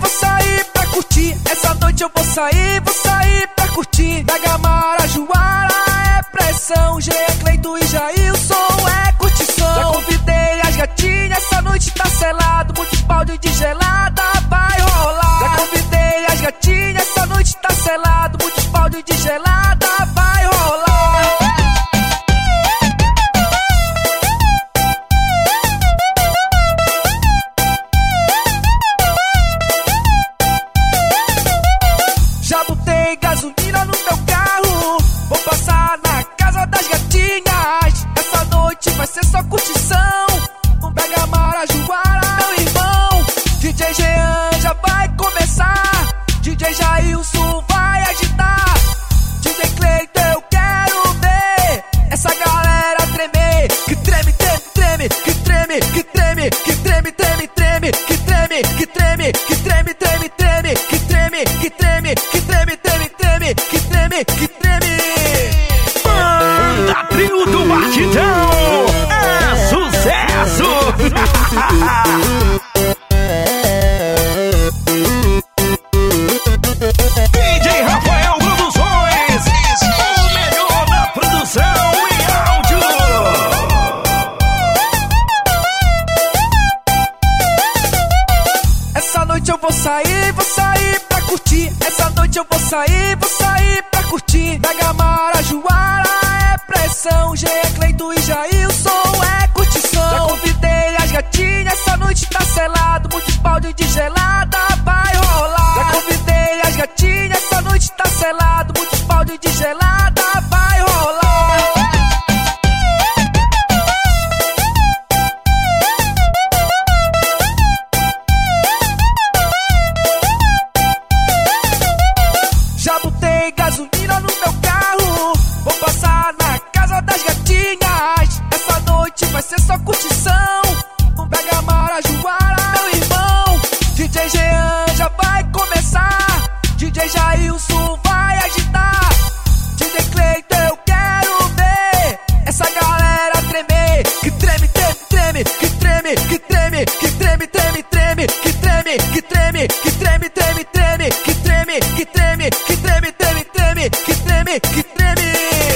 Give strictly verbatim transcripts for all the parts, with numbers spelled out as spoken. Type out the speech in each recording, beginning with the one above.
vou sair pra curtir. Essa noite eu vou sair, vou sair pra curtir. Pega Marajoara, é pressão. G E, Cleito e Jailson, é curtição. Já convidei as gatinhas, essa noite tá selado. Muitos balde de gelada vai rolar. Já convidei as gatinhas, essa noite tá selado. Muitos balde de gelada vai rolar. Já botei gasolina no meu carro, vou passar na casa das gatinhas. Essa noite vai ser só curtição. Não pega Marajoara, meu irmão. D J Jean já vai começar, D J Jailson vai agitar. D J Cleito, eu quero ver essa galera tremer. Que treme, treme, treme, que treme, que treme, que treme, treme, treme, que treme, que treme, que treme, treme, treme, que treme, que treme, que treme, treme, treme, que treme, que treme. Banda Trio do Batidão é sucesso! D J Rafael Produções, o melhor da produção em áudio. Essa noite eu vou sair, vou sair pra curtir. Essa noite eu vou sair, vou sair pra curtir. Pega Marajoara, é pressão. G E, Cleito e Jailson, é curtição. Já convidei as gatinhas, essa noite tá selado. Muitos balde de gelada vai rolar. Já convidei as gatinhas, essa noite tá selado. Muitos balde de gelada vai rolar. Já botei gasolina no meu carro, vou passar na casa das gatinhas. Essa noite vai ser só curtição. Não pega Marajoara, meu irmão. D J Jean já vai começar, D J Jailson vai agitar. D J Cleito, eu quero ver essa galera tremer. Que treme, treme, treme, que treme, que treme, que treme, treme, treme, que treme, que treme, que treme, treme, treme, que treme, que treme, que treme, treme, treme, que treme, que treme.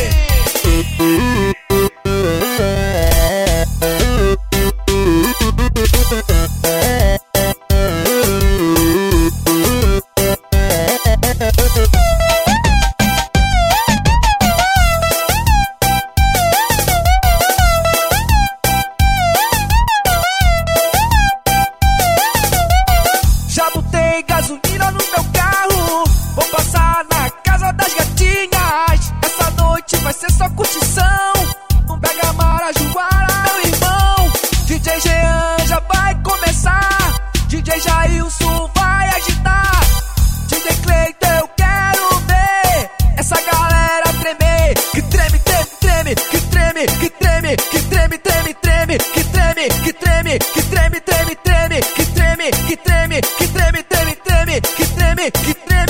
Já botei gasolina no meu carro, vou passar na casa das gatinhas. Essa noite vai ser só curtição. Não pega Marajoara, meu irmão. D J Jean já vai começar, D J Jailson vai agitar. D J Cleito, eu quero ver essa galera tremer. Que treme, treme, treme, que treme, que treme, que treme, treme, treme, que treme, que treme, que treme, treme, treme, que treme, que treme, que treme, treme, treme, que treme, que treme.